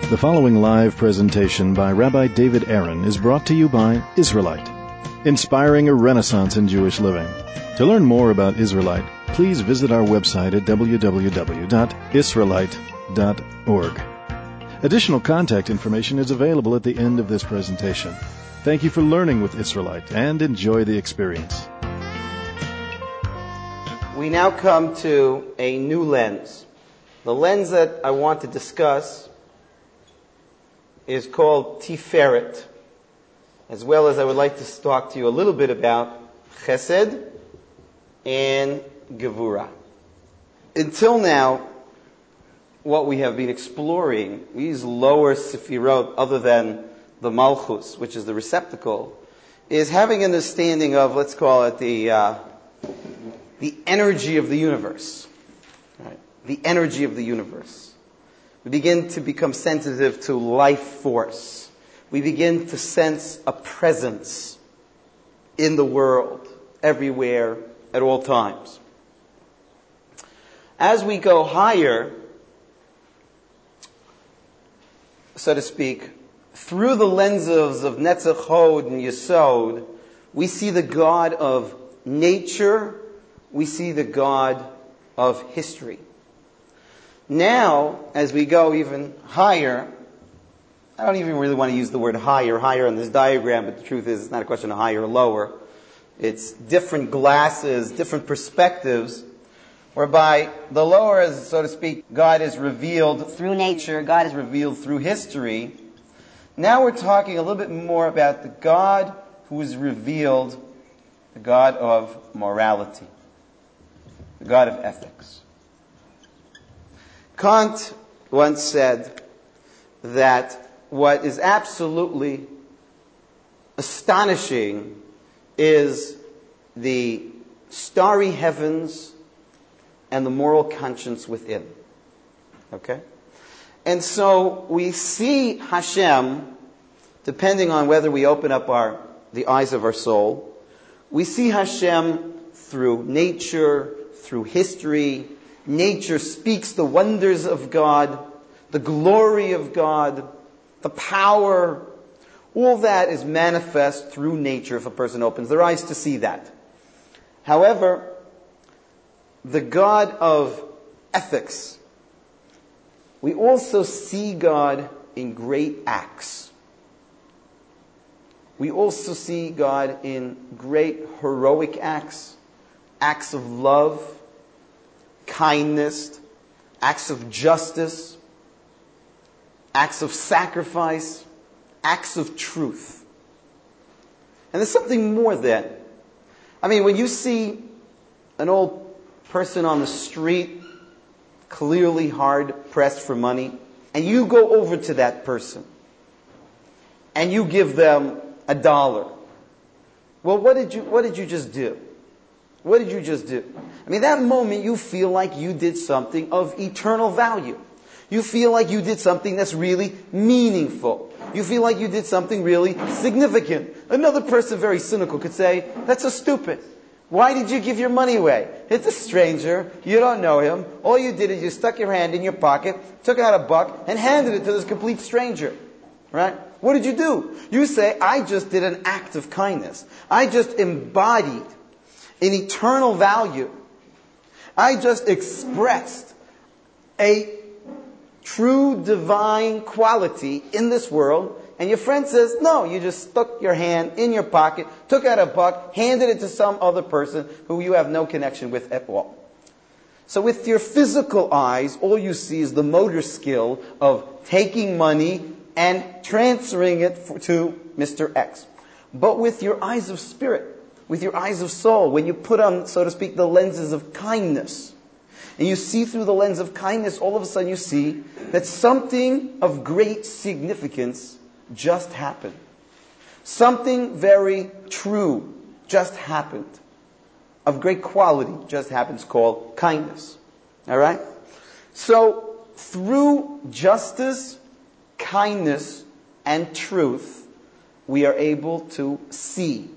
The following live presentation by Rabbi David Aaron is brought to you by Israelite, inspiring a renaissance in Jewish living. To learn more about Israelite, please visit our website at www.israelite.org. Additional contact information is available at the end of this presentation. Thank you for learning with Israelite and enjoy the experience. We now come to a new lens. The lens that I want to discuss is called Tiferet, as well as I would like to talk to you a little bit about Chesed and Gevurah. Until now, what we have been exploring, these lower Sefirot, other than the Malchus, which is the receptacle, is having an understanding of, let's call it the energy of the universe. Right? The energy of the universe. We begin to become sensitive to life force. We begin to sense a presence in the world, everywhere, at all times. As we go higher, so to speak, through the lenses of Netzach Hod and Yesod, we see the God of nature, we see the God of history. Now, as we go even higher, I don't even really want to use the word higher on this diagram, but the truth is it's not a question of higher or lower. It's different glasses, different perspectives, whereby the lower is, so to speak, God is revealed through nature, God is revealed through history. Now we're talking a little bit more about the God who is revealed, the God of morality, the God of ethics. Kant once said that what is absolutely astonishing is the starry heavens and the moral conscience within. Okay? And so we see Hashem, depending on whether we open up the eyes of our soul, we see Hashem through nature, through history. Nature speaks the wonders of God, the glory of God, the power. All that is manifest through nature if a person opens their eyes to see that. However, the God of ethics, we also see God in great acts. We also see God in great heroic acts, acts of love, kindness, acts of justice, acts of sacrifice, acts of truth. And there's something more than. I mean, when you see an old person on the street, clearly hard pressed for money, and you go over to that person and you give them $1. Well, what did you just do? What did you just do? I mean, that moment you feel like you did something of eternal value. You feel like you did something that's really meaningful. You feel like you did something really significant. Another person, very cynical, could say, that's so stupid. Why did you give your money away? It's a stranger. You don't know him. All you did is you stuck your hand in your pocket, took out $1, and handed it to this complete stranger. Right? What did you do? You say, I just did an act of kindness. I just embodied an eternal value. I just expressed a true divine quality in this world. And your friend says, no, you just stuck your hand in your pocket, took out $1, handed it to some other person who you have no connection with at all. So with your physical eyes, all you see is the motor skill of taking money and transferring it to Mr. X. But with your eyes of spirit, with your eyes of soul, when you put on, so to speak, the lenses of kindness, and you see through the lens of kindness, all of a sudden you see that something of great significance just happened. Something very true just happened. Of great quality just happens, called kindness. All right? So, through justice, kindness, and truth, we are able to see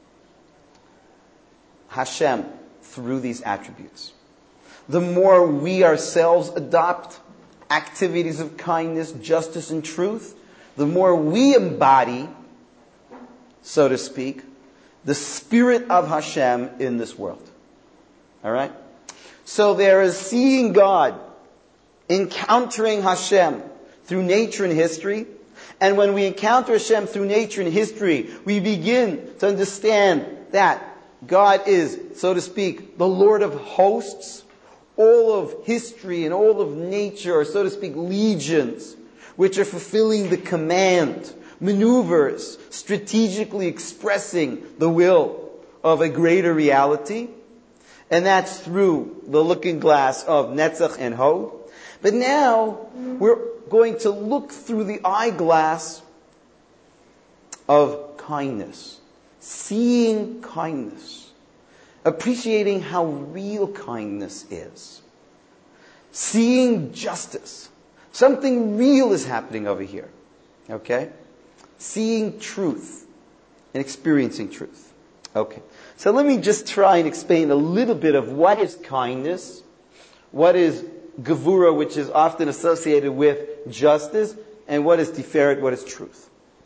Hashem through these attributes. The more we ourselves adopt activities of kindness, justice, and truth, the more we embody, so to speak, the spirit of Hashem in this world. All right? So there is seeing God, encountering Hashem through nature and history. And when we encounter Hashem through nature and history, we begin to understand that God is, so to speak, the Lord of hosts. All of history and all of nature are, so to speak, legions which are fulfilling the command, maneuvers, strategically expressing the will of a greater reality. And that's through the looking glass of Netzach and Hod. But now we're going to look through the eyeglass of kindness. Seeing kindness. Appreciating how real kindness is. Seeing justice. Something real is happening over here. Okay? Seeing truth and experiencing truth. Okay. So let me just try and explain a little bit of what is kindness, what is gevura, which is often associated with justice, and what is tiferet, what is truth.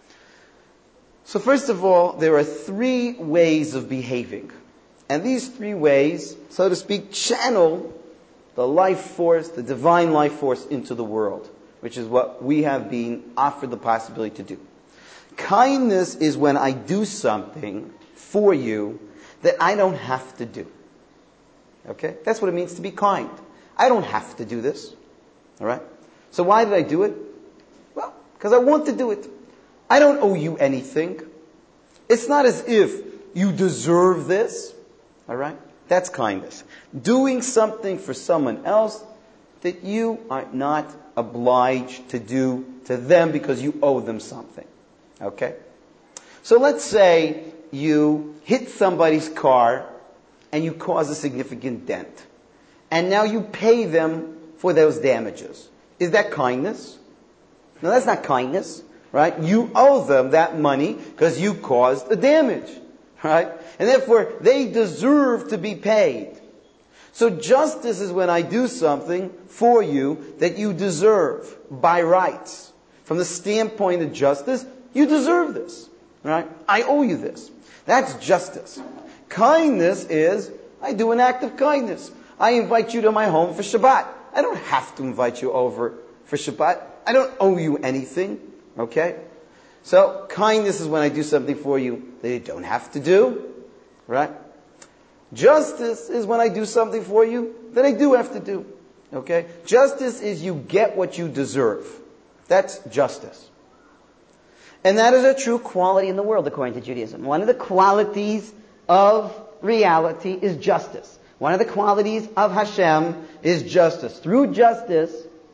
So first of all, there are three ways of behaving. And these three ways, so to speak, channel the life force, the divine life force into the world, which is what we have been offered the possibility to do. Kindness is when I do something for you that I don't have to do. Okay? That's what it means to be kind. I don't have to do this. All right? So why did I do it? Well, because I want to do it. I don't owe you anything. It's not as if you deserve this. All right? That's kindness. Doing something for someone else that you are not obliged to do to them because you owe them something. Okay? So let's say you hit somebody's car and you cause a significant dent. And now you pay them for those damages. Is that kindness? No, that's not kindness. Right? You owe them that money because you caused the damage. Right? And therefore, they deserve to be paid. So justice is when I do something for you that you deserve by rights. From the standpoint of justice, you deserve this. Right? I owe you this. That's justice. Kindness is, I do an act of kindness. I invite you to my home for Shabbat. I don't have to invite you over for Shabbat. I don't owe you anything. Okay? So, kindness is when I do something for you that you don't have to do. Right? Justice is when I do something for you that I do have to do. Okay? Justice is you get what you deserve. That's justice. And that is a true quality in the world according to Judaism. One of the qualities of reality is justice. One of the qualities of Hashem is justice. Through justice,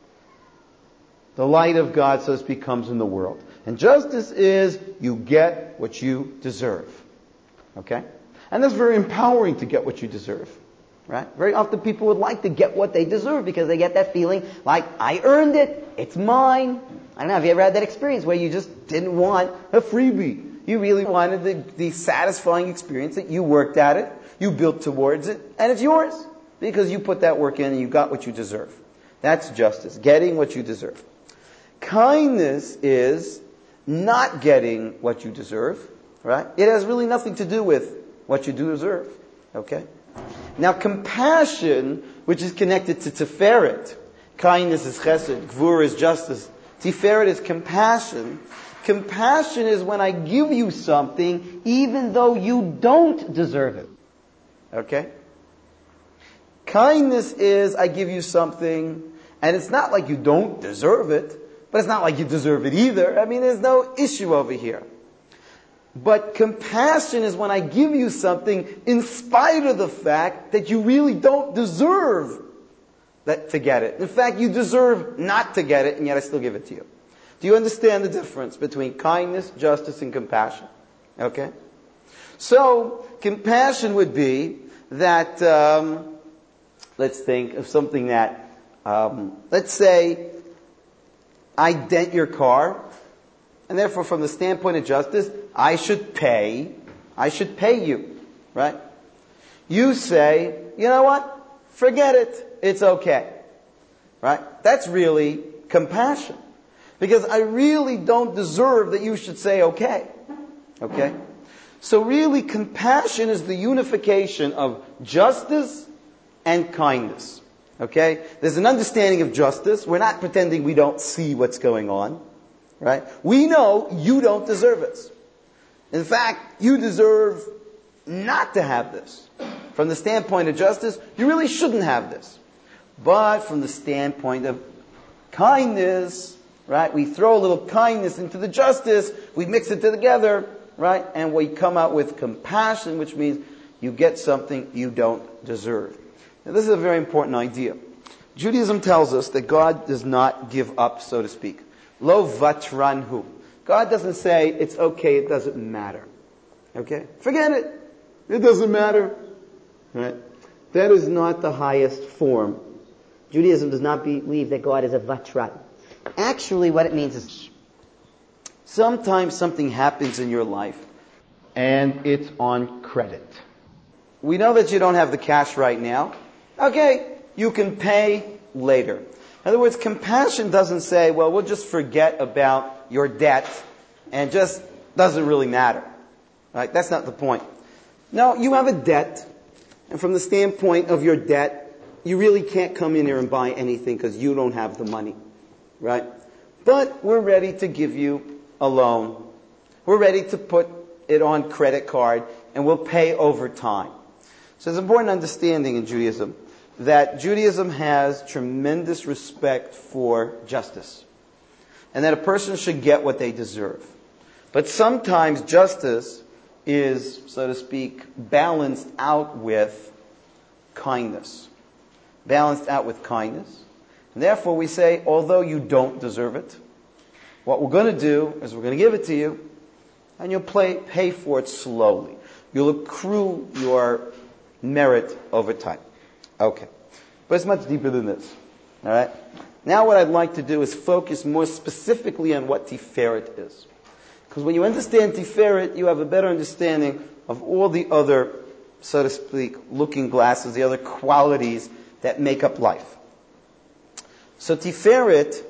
the light of God, so to speak, comes in the world. And justice is you get what you deserve. Okay? And that's very empowering to get what you deserve. Right? Very often people would like to get what they deserve because they get that feeling like, I earned it, it's mine. I don't know, have you ever had that experience where you just didn't want a freebie? You really wanted the satisfying experience that you worked at it, you built towards it, and it's yours. Because you put that work in and you got what you deserve. That's justice, getting what you deserve. Kindness is not getting what you deserve, right? It has really nothing to do with what you do deserve, okay? Now, compassion, which is connected to Tiferet, kindness is chesed, gvur is justice, Tiferet is compassion. Compassion is when I give you something even though you don't deserve it. Okay? Kindness is I give you something and it's not like you don't deserve it, but it's not like you deserve it either. I mean, there's no issue over here. But compassion is when I give you something in spite of the fact that you really don't deserve to get it. In fact, you deserve not to get it, and yet I still give it to you. Do you understand the difference between kindness, justice, and compassion? Okay? So, compassion would be that, let's think of something that, let's say, I dent your car, and therefore from the standpoint of justice, I should pay you, right? You say, you know what? Forget it. It's okay. right? That's really compassion. Because I really don't deserve that you should say okay. Okay? So really, compassion is the unification of justice and kindness. Okay? There's an understanding of justice. We're not pretending we don't see what's going on. Right? We know you don't deserve it. In fact, you deserve not to have this. From the standpoint of justice, you really shouldn't have this. But from the standpoint of kindness, right? We throw a little kindness into the justice, we mix it together, right? And we come out with compassion, which means you get something you don't deserve. Now, this is a very important idea. Judaism tells us that God does not give up, so to speak. Lo vatranhu. God doesn't say, it's okay, it doesn't matter. Okay? Forget it. It doesn't matter. Right? That is not the highest form. Judaism does not believe that God is a vatran. Actually, what it means is sometimes something happens in your life and it's on credit. We know that you don't have the cash right now. Okay, you can pay later. In other words, compassion doesn't say, well, we'll just forget about your debt and just doesn't really matter. Right? That's not the point. No, you have a debt, and from the standpoint of your debt, you really can't come in here and buy anything because you don't have the money. Right? But we're ready to give you a loan. We're ready to put it on credit card, and we'll pay over time. So it's an important understanding in Judaism that Judaism has tremendous respect for justice, and that a person should get what they deserve. But sometimes justice is, so to speak, balanced out with kindness. Balanced out with kindness. And therefore we say, although you don't deserve it, what we're going to do is we're going to give it to you, and you'll pay for it slowly. You'll accrue your merit over time. Okay. But it's much deeper than this. All right? Now what I'd like to do is focus more specifically on what Tiferet is. Because when you understand Tiferet, you have a better understanding of all the other, so to speak, looking glasses, the other qualities that make up life. So Tiferet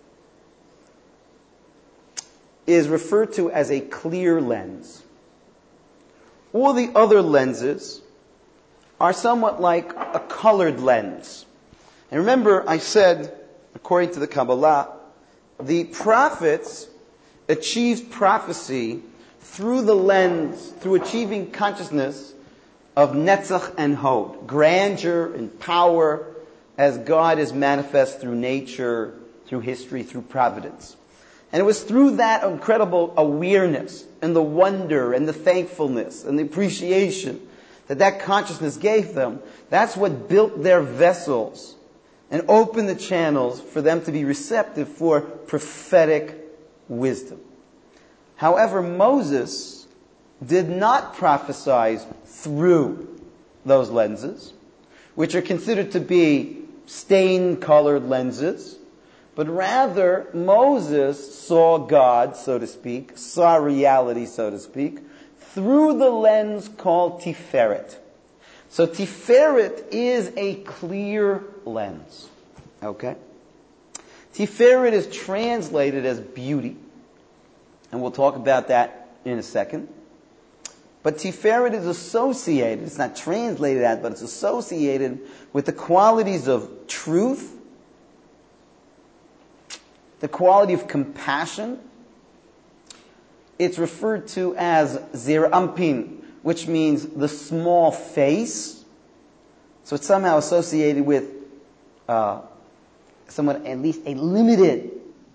is referred to as a clear lens. All the other lenses are somewhat like a colored lens. And remember, I said, according to the Kabbalah, the prophets achieved prophecy through the lens, through achieving consciousness of Netzach and Hod, grandeur and power as God is manifest through nature, through history, through providence. And it was through that incredible awareness and the wonder and the thankfulness and the appreciation that consciousness gave them. That's what built their vessels and opened the channels for them to be receptive for prophetic wisdom. However, Moses did not prophesy through those lenses, which are considered to be stain-colored lenses, but rather Moses saw God, so to speak, saw reality, so to speak, through the lens called Tiferet. So Tiferet is a clear lens. Okay? Tiferet is translated as beauty. And we'll talk about that in a second. But Tiferet is associated, it's not translated as, but it's associated with the qualities of truth, the quality of compassion. It's referred to as Zir Ampin, which means the small face. So it's somehow associated with somewhat, at least a limited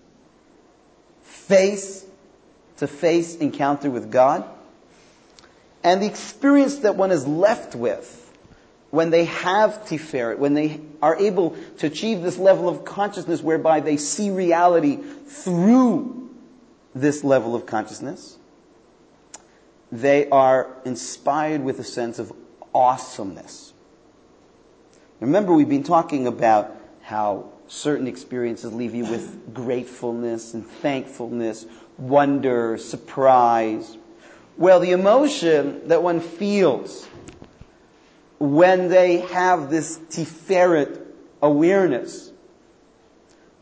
face-to-face encounter with God. And the experience that one is left with when they have Tiferet, when they are able to achieve this level of consciousness whereby they see reality through this level of consciousness, they are inspired with a sense of awesomeness. Remember, we've been talking about how certain experiences leave you with gratefulness and thankfulness, wonder, surprise. Well, the emotion that one feels when they have this Tiferet awareness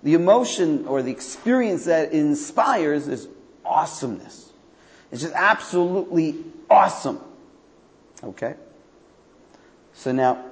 the emotion or the experience that it inspires is awesomeness. It's just absolutely awesome. Okay? So now,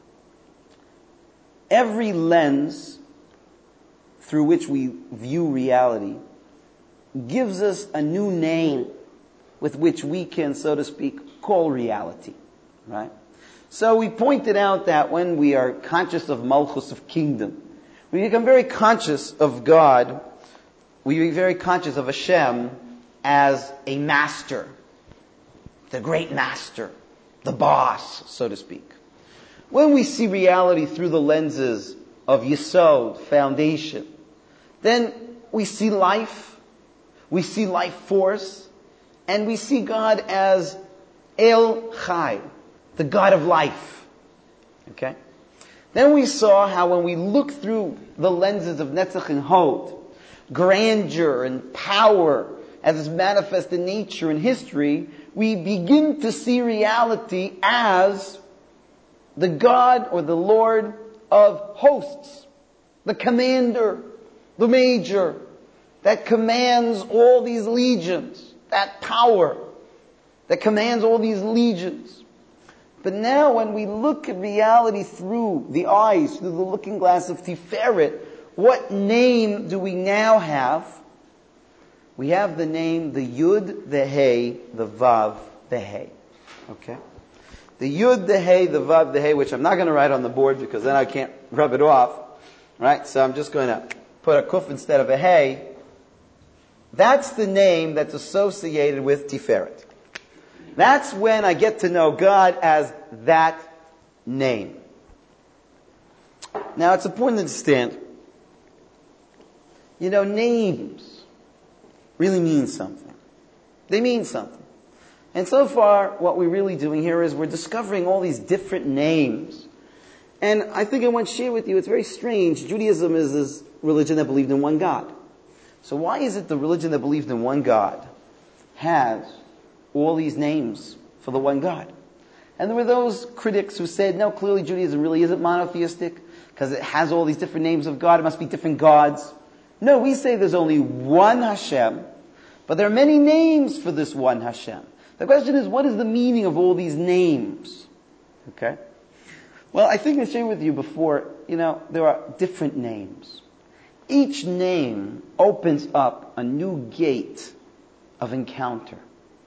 every lens through which we view reality gives us a new name with which we can, so to speak, call reality. Right? So we pointed out that when we are conscious of Malchus, of kingdom, we become very conscious of God. We become very conscious of Hashem as a master, the great master, the boss, so to speak. When we see reality through the lenses of Yesod, foundation, then we see life force, and we see God as El Chai, the God of life. Okay? Then we saw how when we look through the lenses of Netzach and Hod, grandeur and power as is manifest in nature and history, we begin to see reality as the God or the Lord of hosts, the commander, the major, that commands all these legions, that power that commands all these legions. But now when we look at reality through the eyes, through the looking glass of Tiferet, what name do we now have? We have the name, the Yud, the Hey, the Vav, the Hey. Okay? The Yud, the Hey, the Vav, the Hey, which I'm not going to write on the board because then I can't rub it off. Right? So I'm just going to put a Kuf instead of a Hey. That's the name that's associated with Tiferet. That's when I get to know God as that name. Now it's important to understand, names really mean something. They mean something. And so far, what we're really doing here is we're discovering all these different names. And I think I want to share with you, it's very strange. Judaism is this religion that believed in one God. So why is it the religion that believed in one God has all these names for the one God? And there were those critics who said, no, clearly Judaism really isn't monotheistic because it has all these different names of God. It must be different gods. No, we say there's only one Hashem, but there are many names for this one Hashem. The question is, what is the meaning of all these names? Okay? Well, I think I shared with you before, there are different names. Each name opens up a new gate of encounter.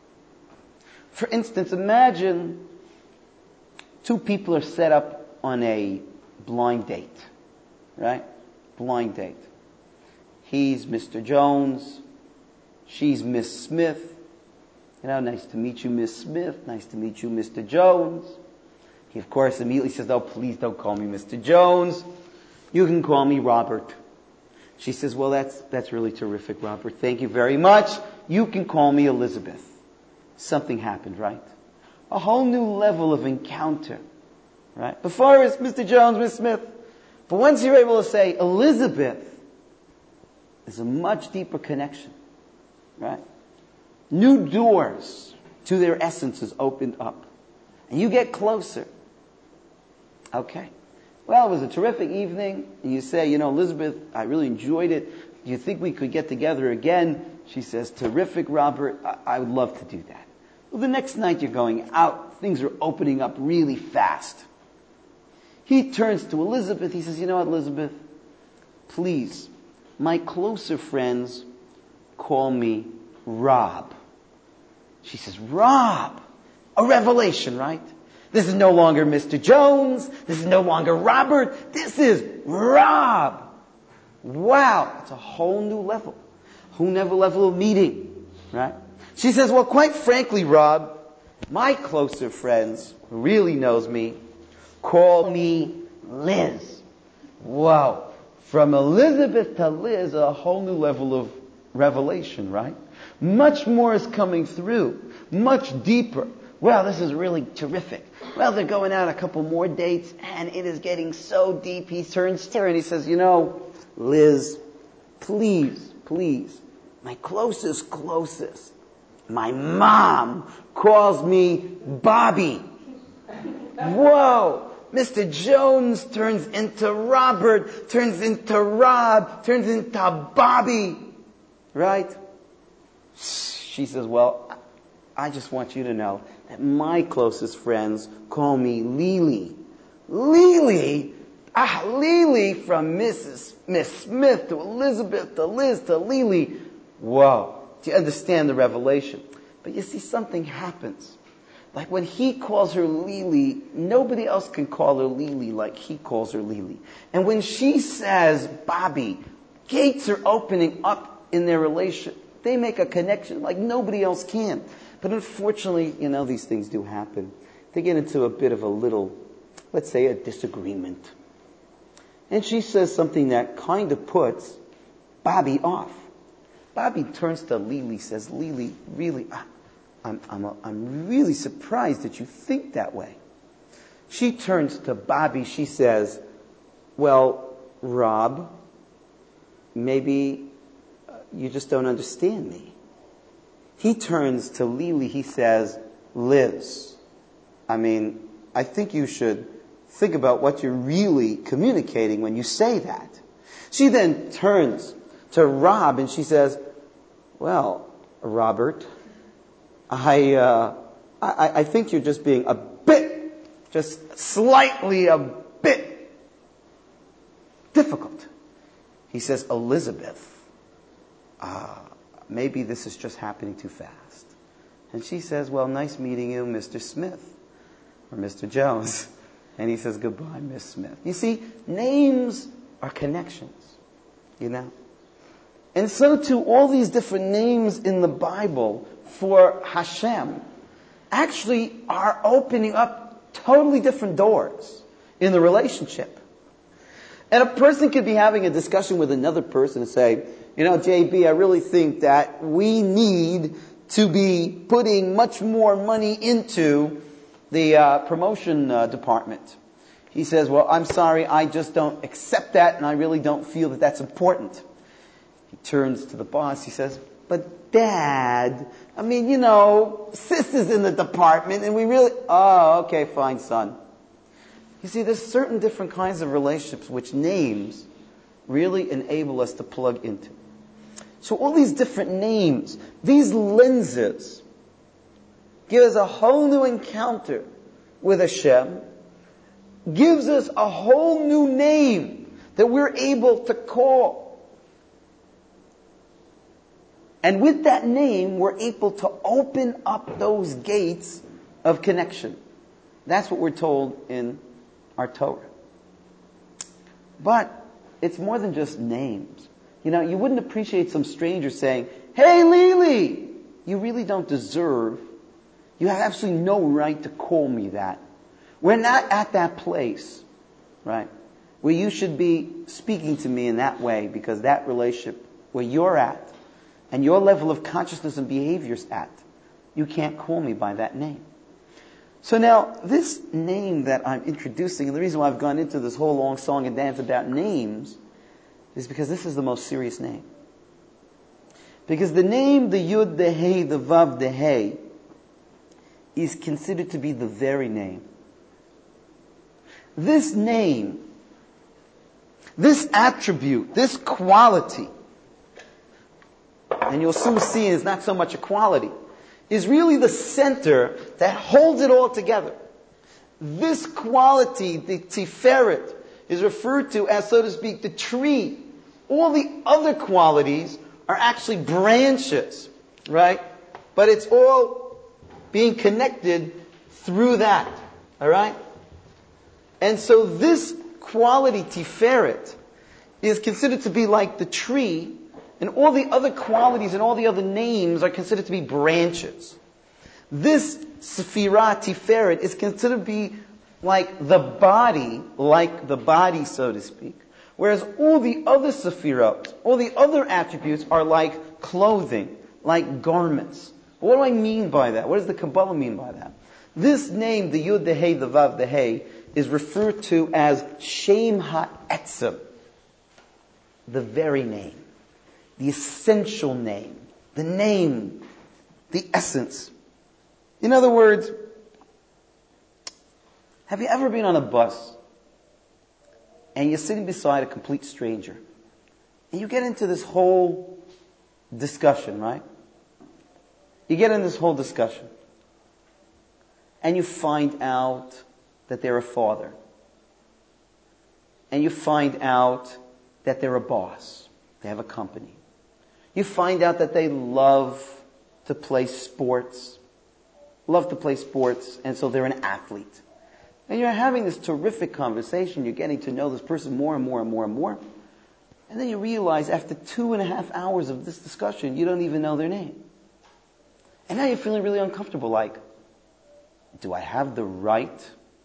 For instance, imagine two people are set up on a blind date. Right? Blind date. He's Mr. Jones. She's Miss Smith. Nice to meet you, Miss Smith. Nice to meet you, Mr. Jones. He, of course, immediately says, oh, please don't call me Mr. Jones. You can call me Robert. She says, well, that's really terrific, Robert. Thank you very much. You can call me Elizabeth. Something happened, right? A whole new level of encounter, right? Before it's Mr. Jones, Miss Smith. But once you're able to say Elizabeth, there's a much deeper connection, right? New doors to their essences opened up. And you get closer. Okay. Well, it was a terrific evening. And you say, Elizabeth, I really enjoyed it. Do you think we could get together again? She says, terrific, Robert. I would love to do that. Well, the next night you're going out. Things are opening up really fast. He turns to Elizabeth. He says, you know what, Elizabeth? Please, my closer friends call me Rob. She says, Rob. A revelation, right? This is no longer Mr. Jones. This is no longer Robert. This is Rob. Wow. It's a whole new level. Whole new level of meeting, right? She says, well, quite frankly, Rob, my closer friends, who really knows me, call me Liz. Wow. From Elizabeth to Liz, a whole new level of revelation, right? Much more is coming through. Much deeper. Well, this is really terrific. Well, they're going out a couple more dates, and it is getting so deep. He turns to her and he says, Liz, please, my closest, my mom calls me Bobby. Whoa! Mr. Jones turns into Robert, turns into Rob, turns into Bobby. Right? She says, well, I just want you to know that my closest friends call me Lily. Lily? Lily, from Miss Smith to Elizabeth to Liz to Lily. Whoa. Do you understand the revelation? But you see, something happens. Like when he calls her Lily, nobody else can call her Lily like he calls her Lily. And when she says Bobby, gates are opening up in their relationship. They make a connection like nobody else can. But unfortunately, these things do happen. They get into a bit of a little, let's say, a disagreement. And she says something that kind of puts Bobby off. Bobby turns to Lily, says, Lily, really, I'm really surprised that you think that way. She turns to Bobby, she says, well, Rob, maybe you just don't understand me. He turns to Lily, he says, Liz, I think you should think about what you're really communicating when you say that. She then turns to Rob and she says, well, Robert, I think you're just being a bit, just slightly a bit difficult. He says, Elizabeth, maybe this is just happening too fast. And she says, well, nice meeting you, Mr. Smith, or Mr. Jones. And he says, goodbye, Miss Smith. You see, names are connections, And so too, all these different names in the Bible for Hashem actually are opening up totally different doors in the relationship. And a person could be having a discussion with another person and say, JB, I really think that we need to be putting much more money into the promotion department. He says, well, I'm sorry, I just don't accept that, and I really don't feel that that's important. He turns to the boss, he says, but Dad, Sis is in the department, and we really, okay, fine, son. You see, there's certain different kinds of relationships which names really enable us to plug into. So all these different names, these lenses, give us a whole new encounter with Hashem, gives us a whole new name that we're able to call. And with that name, we're able to open up those gates of connection. That's what we're told in our Torah. But it's more than just names. You wouldn't appreciate some stranger saying, hey, Lily, you really don't deserve, you have absolutely no right to call me that. We're not at that place, right, where you should be speaking to me in that way, because that relationship where you're at and your level of consciousness and behavior is at, you can't call me by that name. So now, this name that I'm introducing, and the reason why I've gone into this whole long song and dance about names, is because this is the most serious name. Because the name, the Yud, the Hey, the Vav, the Hey, is considered to be the very name. This name, this attribute, this quality, and you'll soon see it's not so much a quality, is really the center that holds it all together. This quality, the Tiferet, is referred to as, so to speak, the tree. All the other qualities are actually branches, right? But it's all being connected through that, all right? And so this quality, Tiferet, is considered to be like the tree, and all the other qualities and all the other names are considered to be branches. This Sephirah, Tiferet, is considered to be like the body, so to speak. Whereas all the other Sephirot, all the other attributes are like clothing, like garments. What do I mean by that? What does the Kabbalah mean by that? This name, the Yud, the Hey, the Vav, the Hey, is referred to as Shem HaEtzem, the very name, the essential name, the essence. In other words, Have you ever been on a bus and you're sitting beside a complete stranger and you get into this whole discussion, right? You get in this whole discussion and you find out that they're a father. And you find out that they're a boss. They have a company. You find out that they love to play sports. And so they're an athlete. And you're having this terrific conversation. You're getting to know this person more and more and more and more. And then you realize after 2.5 hours of this discussion, you don't even know their name. And now you're feeling really uncomfortable, like, do I have the right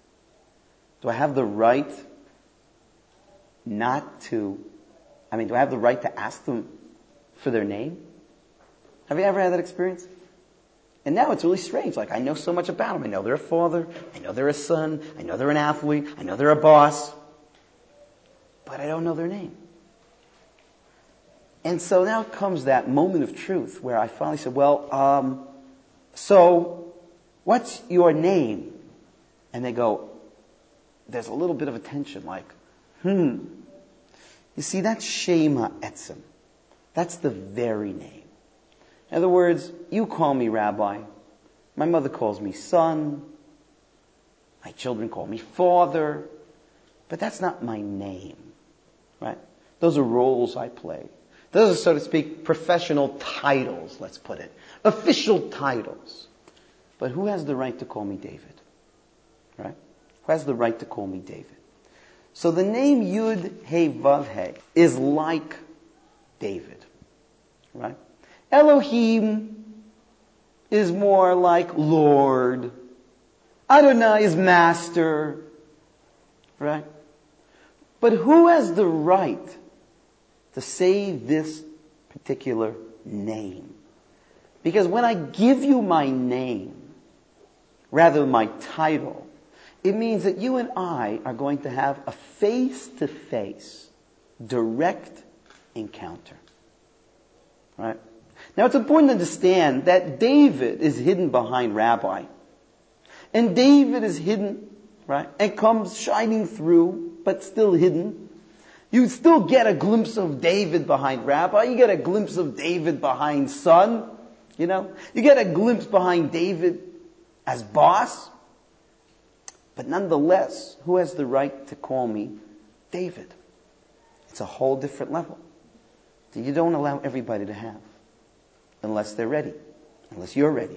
to ask them for their name? Have you ever had that experience? And now it's really strange. Like, I know so much about them. I know they're a father. I know they're a son. I know they're an athlete. I know they're a boss. But I don't know their name. And so now comes that moment of truth where I finally said, so what's your name? And they go, there's a little bit of a tension, like, You see, that's Shema Etzem. That's the very name. In other words, you call me Rabbi. My mother calls me son. My children call me father. But that's not my name, right? Those are roles I play. Those are, so to speak, professional titles, let's put it. Official titles. But who has the right to call me David? Right? Who has the right to call me David? So the name Yud He Vav He is like David. Right? Elohim is more like Lord. Adonai is master. Right? But who has the right to say this particular name? Because when I give you my name, rather than my title, it means that you and I are going to have a face-to-face, direct encounter. Right? Now it's important to understand that David is hidden behind Rabbi. And David is hidden, right? And comes shining through, but still hidden. You still get a glimpse of David behind Rabbi. You get a glimpse of David behind son. You know? You get a glimpse behind David as boss. But nonetheless, who has the right to call me David? It's a whole different level that you don't allow everybody to have. Unless they're ready. Unless you're ready.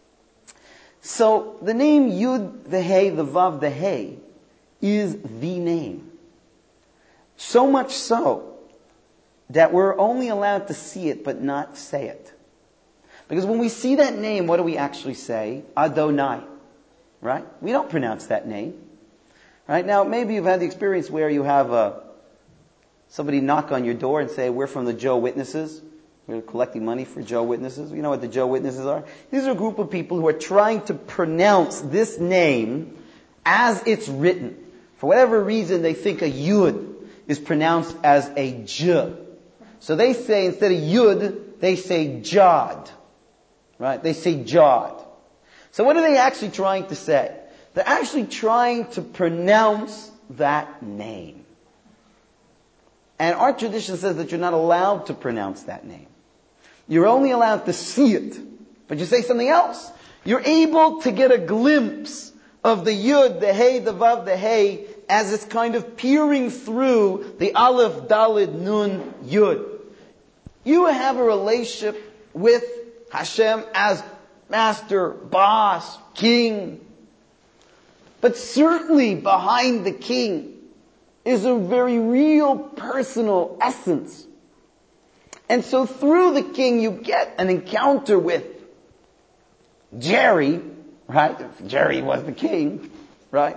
So the name Yud, the He, the Vav, the He is the name. So much so that we're only allowed to see it but not say it. Because when we see that name, what do we actually say? Adonai. Right? We don't pronounce that name. Right? Now, maybe you've had the experience where you have somebody knock on your door and say, we're from the Joe Witnesses. We're collecting money for Joe Witnesses. You know what the Joe Witnesses are? These are a group of people who are trying to pronounce this name as it's written. For whatever reason, they think a Yud is pronounced as a J. So they say, instead of Yud, they say Jod. Right? They say Jod. So what are they actually trying to say? They're actually trying to pronounce that name. And our tradition says that you're not allowed to pronounce that name. You're only allowed to see it. But you say something else. You're able to get a glimpse of the Yud, the He, the Vav, the He, as it's kind of peering through the Aleph, Daled, Nun, Yud. You have a relationship with Hashem as master, boss, king. But certainly behind the king is a very real personal essence. And so through the king you get an encounter with Jerry, right? If Jerry was the king, right?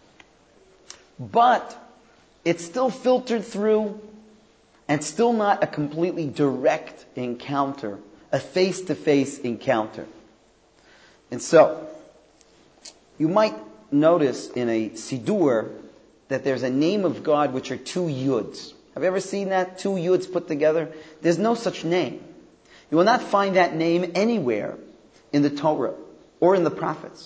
But it's still filtered through and still not a completely direct encounter, a face-to-face encounter. And so, you might notice in a Siddur that there's a name of God which are two Yuds. Have you ever seen that? Two Yuds put together? There's no such name. You will not find that name anywhere in the Torah or in the prophets.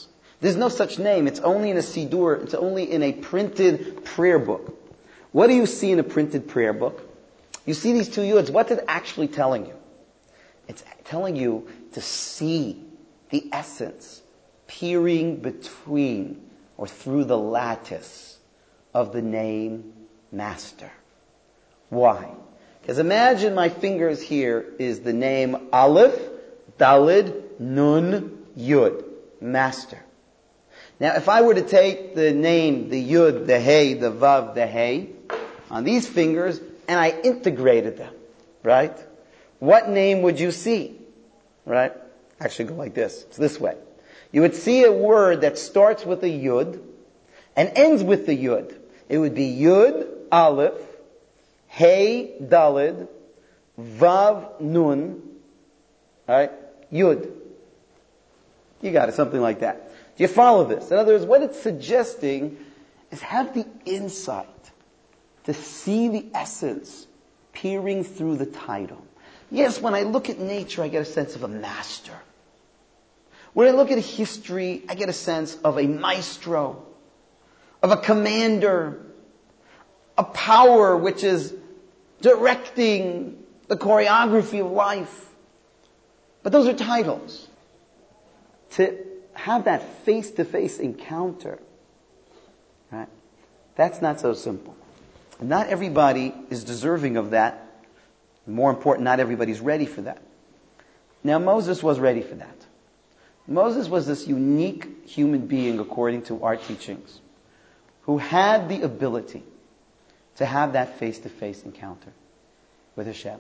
There's no such name. It's only in a Sidur. It's only in a printed prayer book. What do you see in a printed prayer book? You see these two yuds. What's it actually telling you? It's telling you to see the essence peering between or through the lattice of the name Master. Why? Because imagine my fingers here is the name Aleph, Dalid, Nun, Yud. Master. Now if I were to take the name, the Yud, the Hey, the Vav, the Hey, on these fingers, and I integrated them, right? What name would you see? Right? Actually go like this. It's this way. You would see a word that starts with a Yud and ends with the Yud. It would be Yud, Aleph, Hey, Dalid, Vav, Nun, right? Yud. You got it, something like that. Do you follow this? In other words, what it's suggesting is have the insight to see the essence peering through the title. Yes, when I look at nature, I get a sense of a master. When I look at history, I get a sense of a maestro, of a commander, a power which is directing the choreography of life. But those are titles. To have that face-to-face encounter, right? That's not so simple. And not everybody is deserving of that. More important, not everybody's ready for that. Now Moses was ready for that. Moses was this unique human being, according to our teachings, who had the ability to have that face-to-face encounter with Hashem.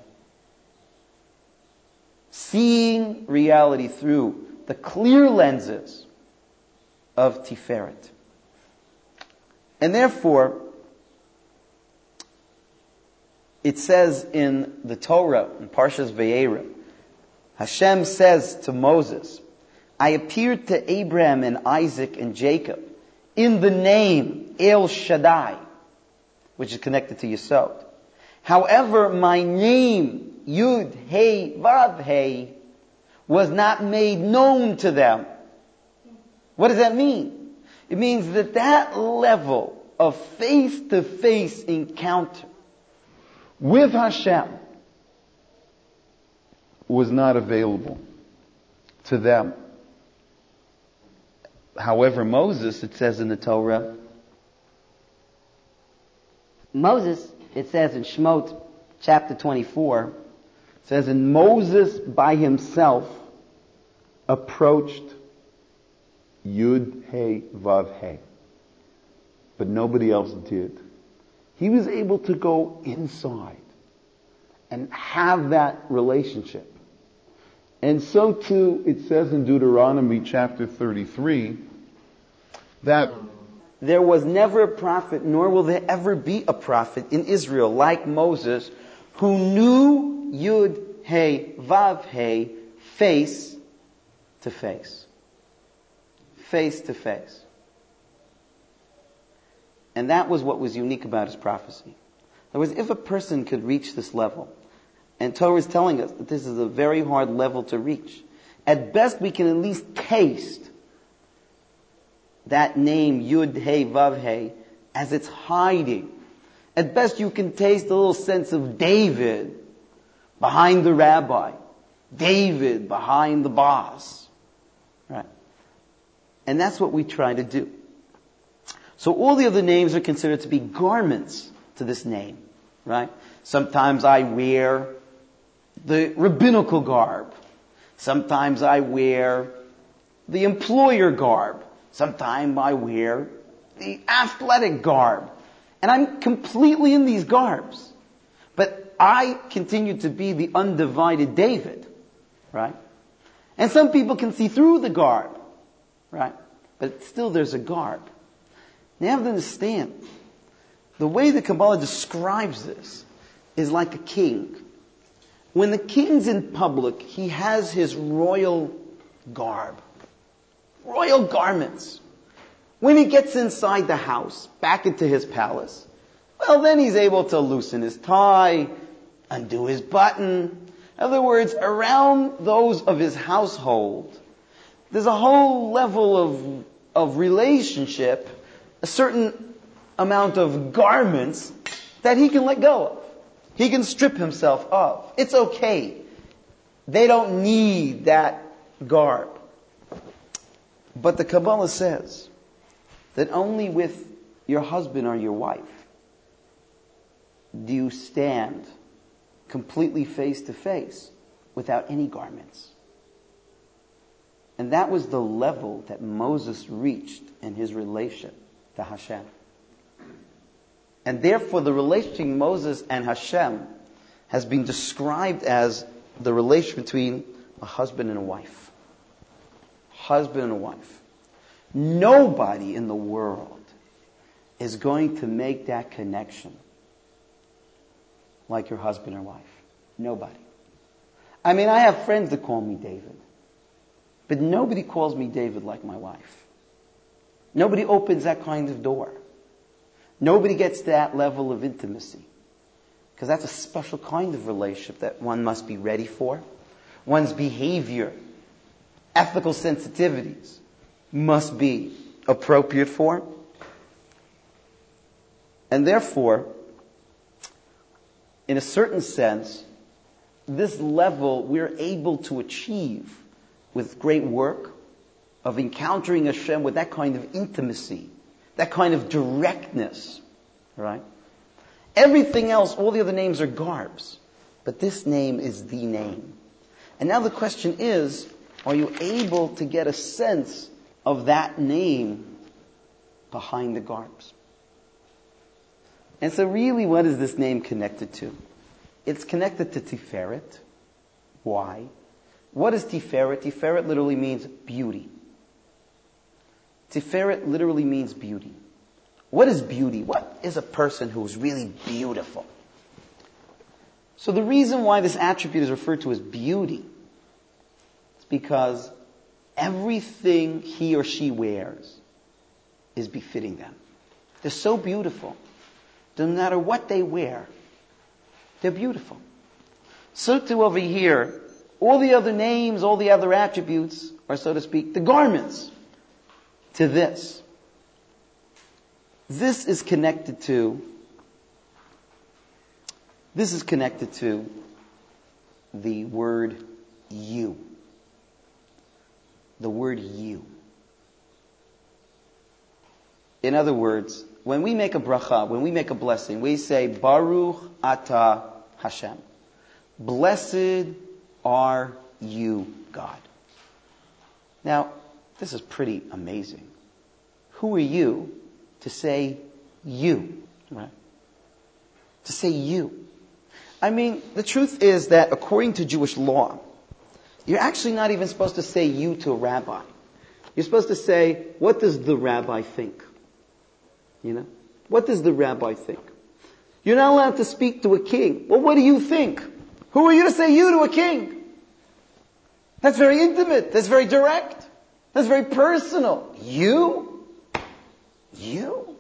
Seeing reality through the clear lenses of Tiferet. And therefore, it says in the Torah, in Parshas Vayera, Hashem says to Moses, I appeared to Abraham and Isaac and Jacob in the name El Shaddai, which is connected to Yesod. However, my name, Yud, Hey, Vav, Hey, was not made known to them. What does that mean? It means that level of face-to-face encounter with Hashem was not available to them. However, Moses, it says in the Torah, Moses, it says in Shemot chapter 24, it says, and Moses by himself approached Yud, Hey, Vav, Hey. But nobody else did. He was able to go inside and have that relationship. And so too, it says in Deuteronomy chapter 33, that there was never a prophet, nor will there ever be a prophet in Israel like Moses, who knew Yud, Hey, Vav, Hey, face to face. Face to face. And that was what was unique about his prophecy. In other words, if a person could reach this level, and Torah is telling us that this is a very hard level to reach, at best we can at least taste that name, Yud, Hey, Vav, Hey, as it's hiding. At best you can taste a little sense of David behind the rabbi. David behind the boss. Right? And that's what we try to do. So all the other names are considered to be garments to this name. Right? Sometimes I wear the rabbinical garb. Sometimes I wear the employer garb. Sometimes I wear the athletic garb. And I'm completely in these garbs. But I continue to be the undivided David. Right? And some people can see through the garb. Right? But still there's a garb. Now you have to understand, the way the Kabbalah describes this is like a king. When the king's in public, he has his royal garb. Royal garments. When he gets inside the house, back into his palace, well, then he's able to loosen his tie, undo his button. In other words, around those of his household, there's a whole level of of relationship, a certain amount of garments that he can let go of. He can strip himself of. It's okay. They don't need that garb. But the Kabbalah says that only with your husband or your wife do you stand completely face to face without any garments. And that was the level that Moses reached in his relation to Hashem. And therefore the relationship between Moses and Hashem has been described as the relation between a husband and a wife. Husband and a wife. Nobody in the world is going to make that connection like your husband or wife. Nobody. I mean, I have friends that call me David. But nobody calls me David like my wife. Nobody opens that kind of door. Nobody gets to that level of intimacy. Because that's a special kind of relationship that one must be ready for. One's behavior, ethical sensitivities must be appropriate for. And therefore, in a certain sense, this level we're able to achieve with great work of encountering Hashem with that kind of intimacy, that kind of directness, right? Everything else, all the other names are garbs, but this name is the name. And now the question is, are you able to get a sense of that name behind the garbs? And so really, what is this name connected to? It's connected to Tiferet. Why? What is Tiferet? Tiferet literally means beauty. Tiferet literally means beauty. What is beauty? What is a person who's really beautiful? So the reason why this attribute is referred to as beauty is because everything he or she wears is befitting them. They're so beautiful. No matter what they wear, they're beautiful. So too over here, all the other names, all the other attributes are, so to speak, the garments to this. This is connected to the word you. The word you. In other words, when we make a bracha, when we make a blessing, we say, Baruch Atah Hashem. Blessed are you, God. Now, this is pretty amazing. Who are you to say you? Right? To say you. I mean, the truth is that according to Jewish law, you're actually not even supposed to say you to a rabbi. You're supposed to say, what does the rabbi think? You know? What does the rabbi think? You're not allowed to speak to a king. Well, what do you think? Who are you to say you to a king? That's very intimate. That's very direct. That's very personal. You? You?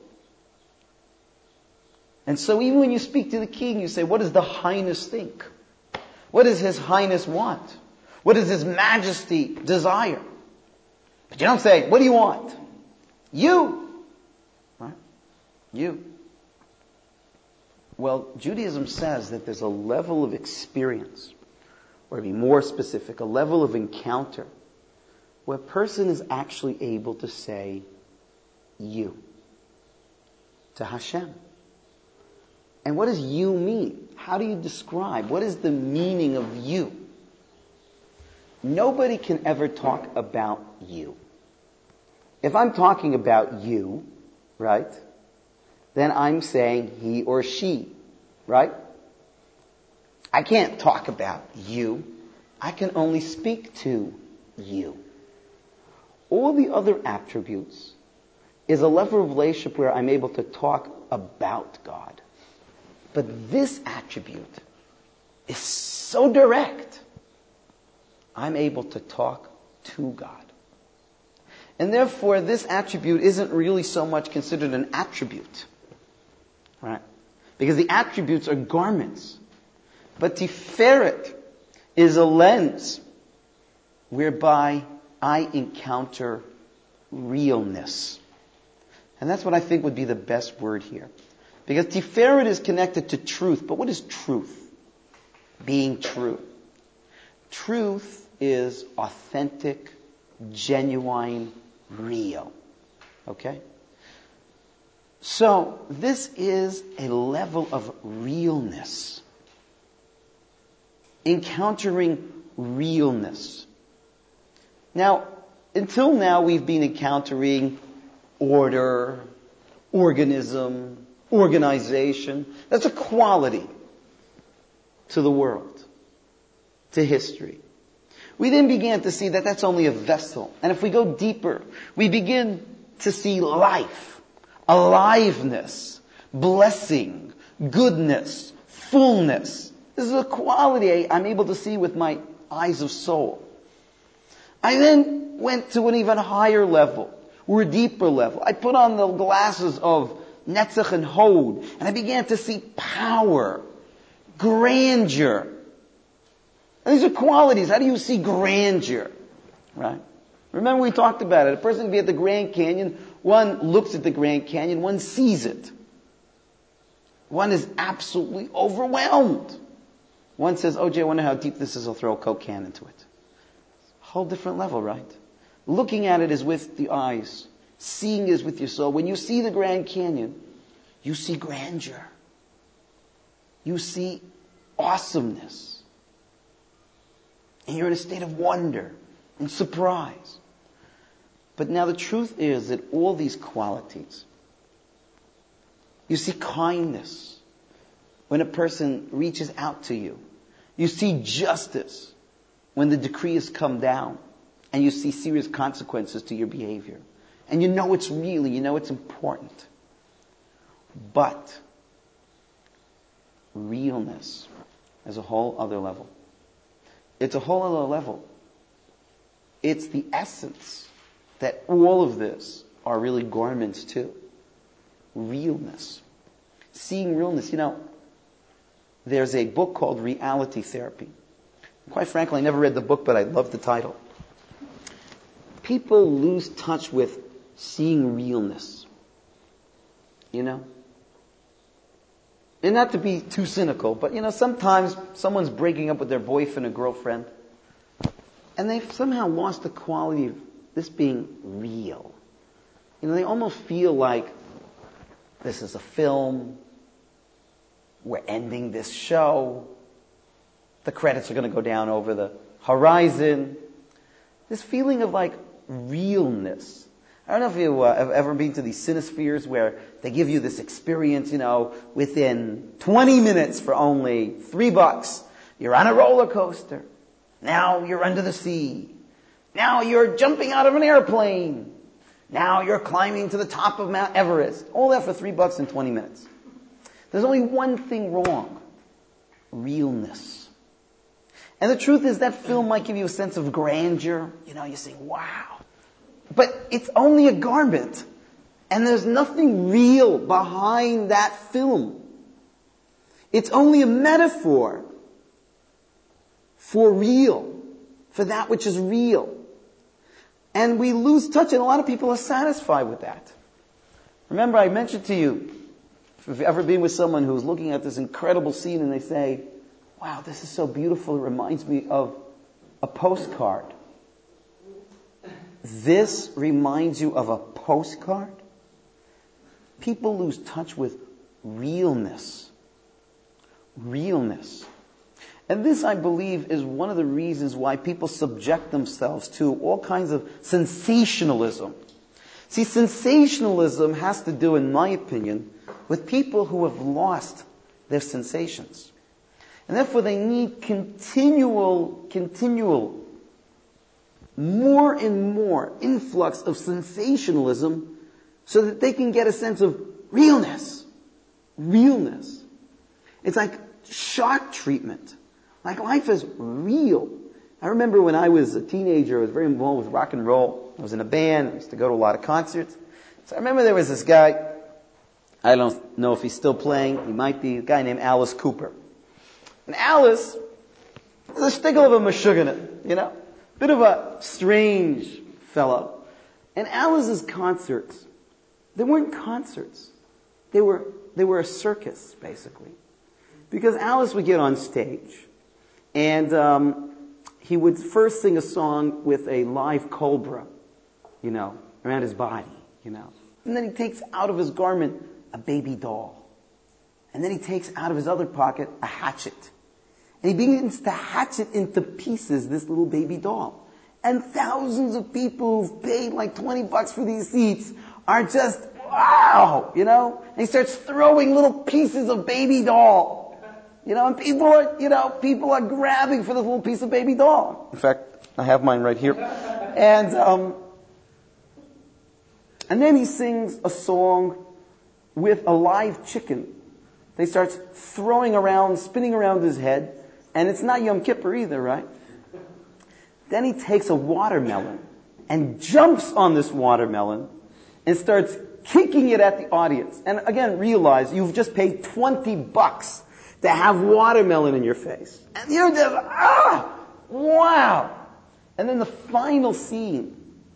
And so even when you speak to the king, you say, what does the highness think? What does his highness want? What does his majesty desire? But you don't say, what do you want? You. Right? You. Well, Judaism says that there's a level of experience, or to be more specific, a level of encounter, where a person is actually able to say, you, to Hashem. And what does you mean? How do you describe? What is the meaning of you? Nobody can ever talk about you. If I'm talking about you, right, then I'm saying he or she, right? I can't talk about you. I can only speak to you. All the other attributes is a level of relationship where I'm able to talk about God. But this attribute is so direct, I'm able to talk to God. And therefore, this attribute isn't really so much considered an attribute. Right? Because the attributes are garments. But Tiferet is a lens whereby I encounter realness. And that's what I think would be the best word here. Because Tiferet is connected to truth. But what is truth? Being true. Truth is authentic, genuine, real. Okay? So, this is a level of realness. Encountering realness. Now, until now we've been encountering order, organism, organization. That's a quality to the world, to history. We then began to see that that's only a vessel. And if we go deeper, we begin to see life, aliveness, blessing, goodness, fullness. This is a quality I'm able to see with my eyes of soul. I then went to an even higher level, or a deeper level. I put on the glasses of Netzach and Hod, and I began to see power, grandeur. And these are qualities. How do you see grandeur? Right? Remember we talked about it. A person can be at the Grand Canyon. One looks at the Grand Canyon. One sees it. One is absolutely overwhelmed. One says, oh, gee, I wonder how deep this is. I'll throw a Coke can into it. Whole different level, right? Looking at it is with the eyes. Seeing is with your soul. When you see the Grand Canyon, you see grandeur. You see awesomeness. And you're in a state of wonder and surprise. But now the truth is that all these qualities, you see kindness when a person reaches out to you. You see justice when the decree has come down and you see serious consequences to your behavior. And you know it's real, you know it's important. But realness is a whole other level. It's a whole other level. It's the essence that all of this are really garments to. Realness. Seeing realness. You know, there's a book called Reality Therapy. Quite frankly, I never read the book, but I love the title. People lose touch with seeing realness. You know? And not to be too cynical, but sometimes someone's breaking up with their boyfriend or girlfriend, and they've somehow lost the quality of this being real. They almost feel like this is a film, we're ending this show, the credits are going to go down over the horizon. This feeling of like realness. I don't know if you have ever been to these Cinespheres where they give you this experience, within 20 minutes for only $3. You're on a roller coaster. Now you're under the sea. Now you're jumping out of an airplane. Now you're climbing to the top of Mount Everest. All that for $3 in 20 minutes. There's only one thing wrong. Realness. And the truth is that film might give you a sense of grandeur. You say, wow. But it's only a garment. And there's nothing real behind that film. It's only a metaphor for real. For that which is real. And we lose touch, and a lot of people are satisfied with that. Remember, I mentioned to you, if you've ever been with someone who's looking at this incredible scene and they say, wow, this is so beautiful, it reminds me of a postcard. This reminds you of a postcard? People lose touch with realness. Realness. And this, I believe, is one of the reasons why people subject themselves to all kinds of sensationalism. See, sensationalism has to do, in my opinion, with people who have lost their sensations. And therefore they need continual, more and more influx of sensationalism so that they can get a sense of realness. Realness. It's like shark treatment. Like life is real. I remember when I was a teenager, I was very involved with rock and roll. I was in a band. I used to go to a lot of concerts. So I remember there was this guy, I don't know if he's still playing. He might be a guy named Alice Cooper. And Alice is a stickle of a meshuggah, Bit of a strange fellow. And Alice's concerts, they weren't concerts. They were a circus, basically. Because Alice would get on stage, and he would first sing a song with a live cobra, around his body, And then he takes out of his garment a baby doll. And then he takes out of his other pocket a hatchet. And he begins to hatchet into pieces this little baby doll. And thousands of people who've paid like $20 for these seats are just, wow, And he starts throwing little pieces of baby doll. And people are grabbing for this little piece of baby doll. In fact, I have mine right here. And then he sings a song with a live chicken. They start throwing around, spinning around his head. And it's not Yom Kippur either, right? Then he takes a watermelon and jumps on this watermelon and starts kicking it at the audience. And again, realize you've just paid $20 to have watermelon in your face. And you're just, wow! And then the final scene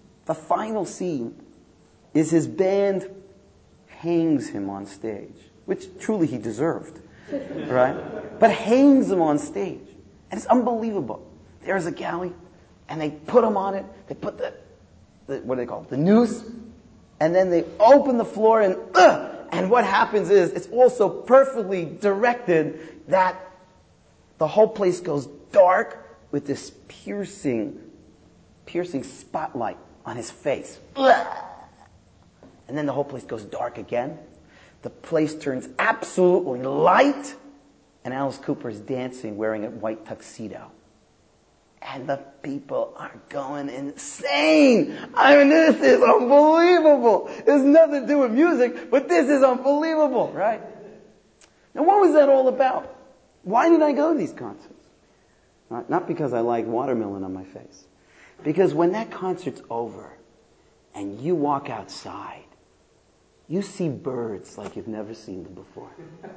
is his band hangs him on stage, which truly he deserved, right? But hangs him on stage. And it's unbelievable. There's a galley, and they put him on it. They put the what do they call it? The noose. And then they open the floor, and what happens is, it's also perfectly directed that the whole place goes dark with this piercing spotlight on his face. And then the whole place goes dark again. The place turns absolutely light. And Alice Cooper is dancing wearing a white tuxedo. And the people are going insane. I mean, this is unbelievable. There's nothing to do with music, but this is unbelievable, right? Now, what was that all about? Why did I go to these concerts? Not because I like watermelon on my face. Because when that concert's over and you walk outside, you see birds like you've never seen them before.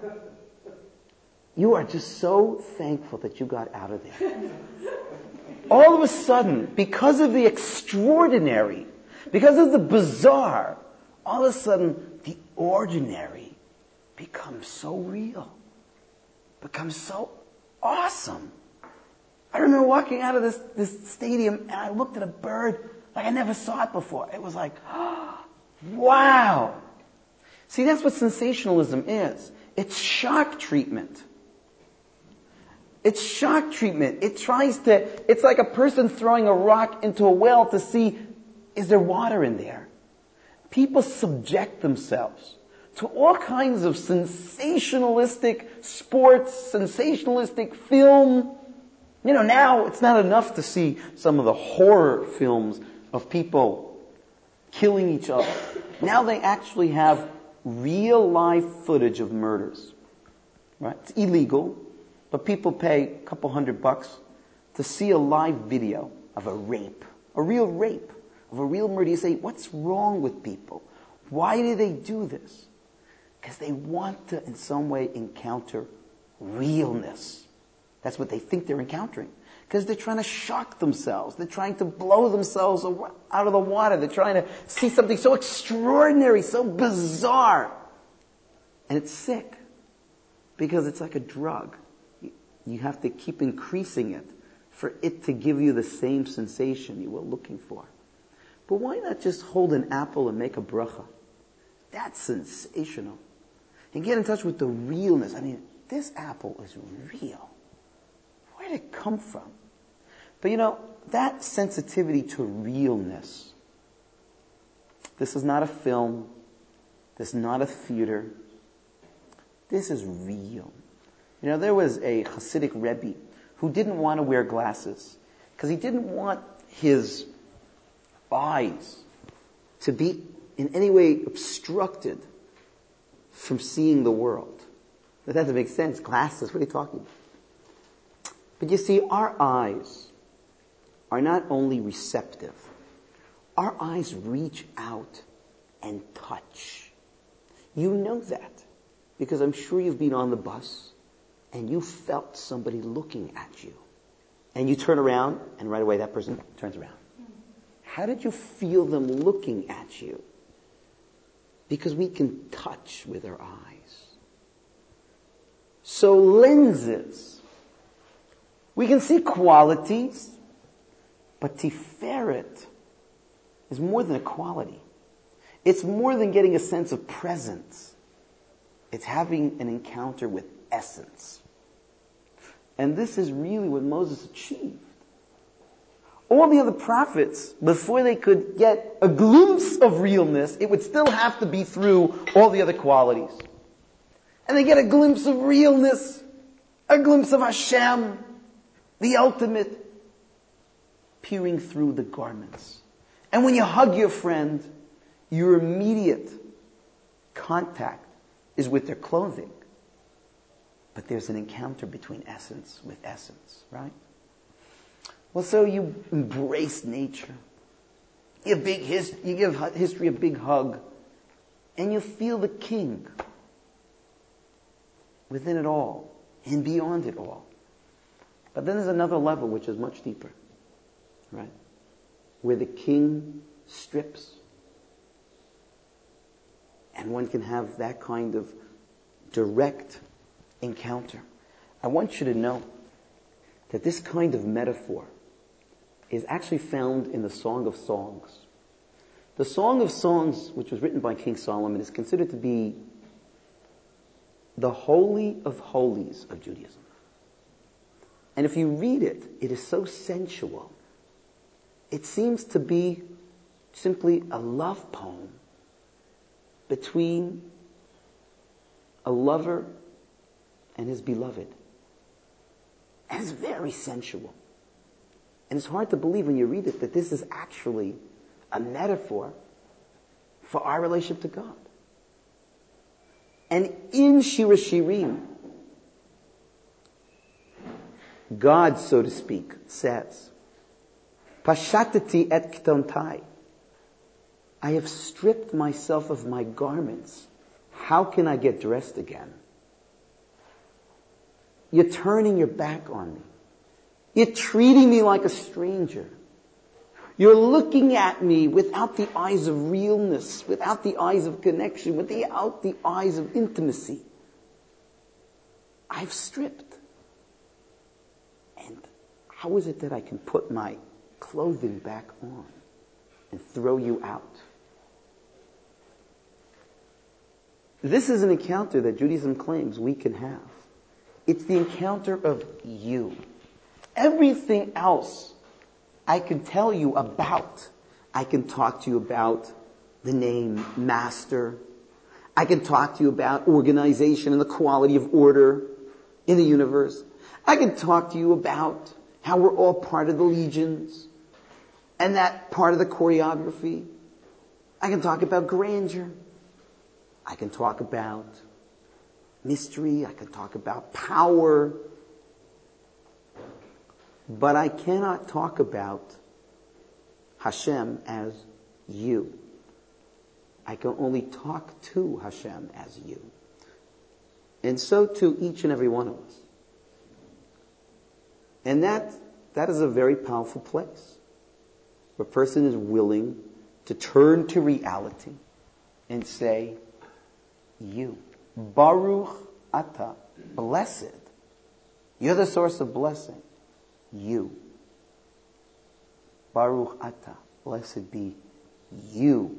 You are just so thankful that you got out of there. All of a sudden, because of the extraordinary, because of the bizarre, all of a sudden, the ordinary becomes so real, becomes so awesome. I remember walking out of this stadium, and I looked at a bird like I never saw it before. It was like, wow. See, that's what sensationalism is. It's shock treatment. It's shock treatment. It's like a person throwing a rock into a well to see, is there water in there? People subject themselves to all kinds of sensationalistic sports, sensationalistic film. Now it's not enough to see some of the horror films of people killing each other. Now they actually have real live footage of murders. Right? It's illegal. But people pay a couple $100 to see a live video of a rape, a real rape, of a real murder. You say, what's wrong with people? Why do they do this? Because they want to, in some way, encounter realness. That's what they think they're encountering. Because they're trying to shock themselves. They're trying to blow themselves out of the water. They're trying to see something so extraordinary, so bizarre. And it's sick. Because it's like a drug. You have to keep increasing it for it to give you the same sensation you were looking for. But why not just hold an apple and make a bracha? That's sensational. And get in touch with the realness. I mean, this apple is real. Where did it come from? But that sensitivity to realness. This is not a film. This is not a theater. This is real. There was a Hasidic Rebbe who didn't want to wear glasses because he didn't want his eyes to be in any way obstructed from seeing the world. That doesn't make sense. Glasses, what are you talking about? But you see, our eyes are not only receptive. Our eyes reach out and touch. You know that because I'm sure you've been on the bus and you felt somebody looking at you. And you turn around, and right away that person turns around. How did you feel them looking at you? Because we can touch with our eyes. So lenses. We can see qualities, but Tiferet is more than a quality. It's more than getting a sense of presence. It's having an encounter with essence. And this is really what Moses achieved. All the other prophets, before they could get a glimpse of realness, it would still have to be through all the other qualities. And they get a glimpse of realness, a glimpse of Hashem, the ultimate, peering through the garments. And when you hug your friend, your immediate contact is with their clothing. But there's an encounter between essence with essence, right? Well, so you embrace nature. You give history a big hug. And you feel the king within it all and beyond it all. But then there's another level which is much deeper, right? Where the king strips. And one can have that kind of direct encounter. I want you to know that this kind of metaphor is actually found in the Song of Songs. The Song of Songs, which was written by King Solomon, is considered to be the holy of holies of Judaism. And if you read it, it is so sensual. It seems to be simply a love poem between a lover and his beloved. And it's very sensual. And it's hard to believe when you read it that this is actually a metaphor for our relationship to God. And in Shir Shirim, God, so to speak, says, Pashatati et ktontai. I have stripped myself of my garments. How can I get dressed again? You're turning your back on me. You're treating me like a stranger. You're looking at me without the eyes of realness, without the eyes of connection, without the eyes of intimacy. I've stripped. And how is it that I can put my clothing back on and throw you out? This is an encounter that Judaism claims we can have. It's the encounter of you. Everything else I can tell you about. I can talk to you about the name Master. I can talk to you about organization and the quality of order in the universe. I can talk to you about how we're all part of the legions and that part of the choreography. I can talk about grandeur. I can talk about mystery. I can talk about power. But I cannot talk about Hashem as you. I can only talk to Hashem as you. And so to each and every one of us. And that is a very powerful place. Where a person is willing to turn to reality and say, you. Baruch Ata. Blessed. You're the source of blessing. You. Baruch Ata. Blessed be you,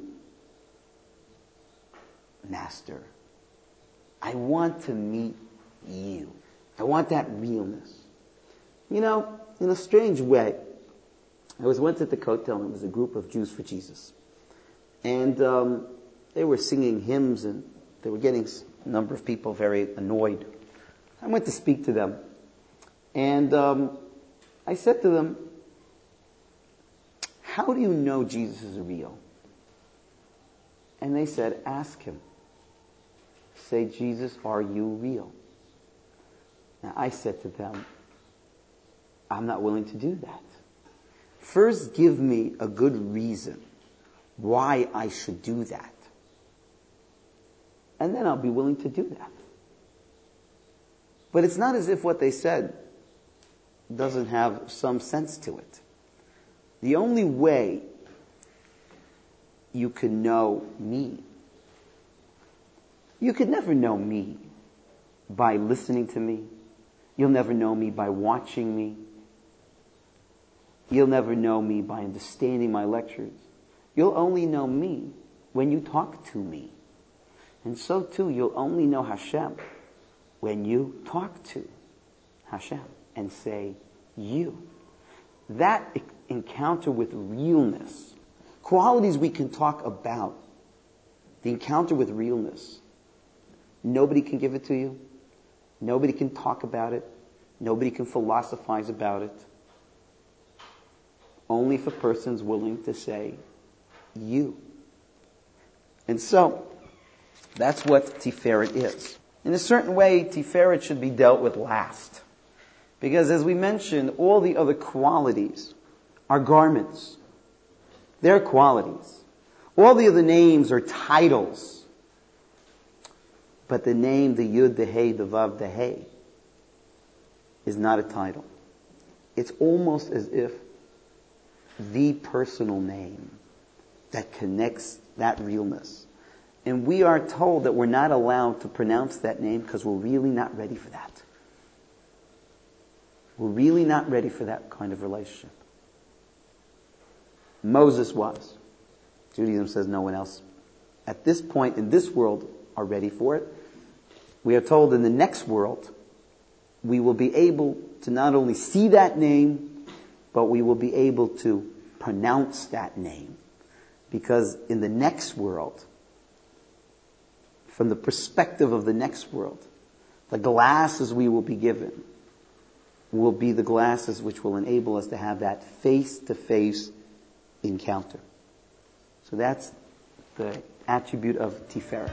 Master. I want to meet you. I want that realness. You know, in a strange way, I was once at the Kotel, and it was a group of Jews for Jesus. And they were singing hymns, and they were getting a number of people very annoyed. I went to speak to them. And I said to them, how do you know Jesus is real? And they said, ask him. Say, Jesus, are you real? Now I said to them, I'm not willing to do that. First, give me a good reason why I should do that. And then I'll be willing to do that. But it's not as if what they said doesn't have some sense to it. The only way you can know me. You could never know me by listening to me. You'll never know me by watching me. You'll never know me by understanding my lectures. You'll only know me when you talk to me. And so too, you'll only know Hashem when you talk to Hashem and say, you. That encounter with realness, qualities we can talk about, the encounter with realness, nobody can give it to you. Nobody can talk about it. Nobody can philosophize about it. Only if a person's willing to say, you. And so, that's what Tiferet is. In a certain way, Tiferet should be dealt with last. Because as we mentioned, all the other qualities are garments. They're qualities. All the other names are titles. But the name, the Yud, the Hey, the Vav, the Hey, is not a title. It's almost as if the personal name that connects that realness. And we are told that we're not allowed to pronounce that name because we're really not ready for that. We're really not ready for that kind of relationship. Moses was. Judaism says no one else at this point in this world are ready for it. We are told in the next world we will be able to not only see that name, but we will be able to pronounce that name. Because in the next world, from the perspective of the next world, the glasses we will be given will be the glasses which will enable us to have that face-to-face encounter. So that's the attribute of Tiferet.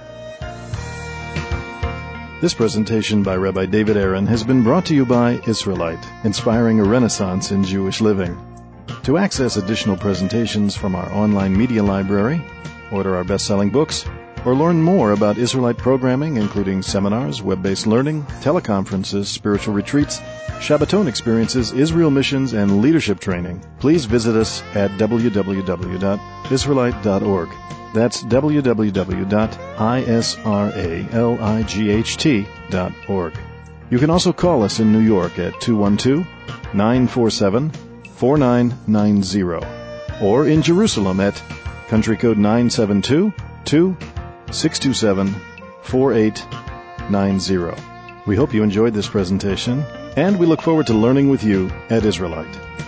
This presentation by Rabbi David Aaron has been brought to you by Israelite, inspiring a renaissance in Jewish living. To access additional presentations from our online media library, order our best-selling books, or learn more about Israelite programming, including seminars, web-based learning, teleconferences, spiritual retreats, Shabbaton experiences, Israel missions, and leadership training, please visit us at www.israelite.org. That's www.israelight.org. You can also call us in New York at 212-947-4990 or in Jerusalem at country code 972-627-4890. We hope you enjoyed this presentation, and we look forward to learning with you at Israelite.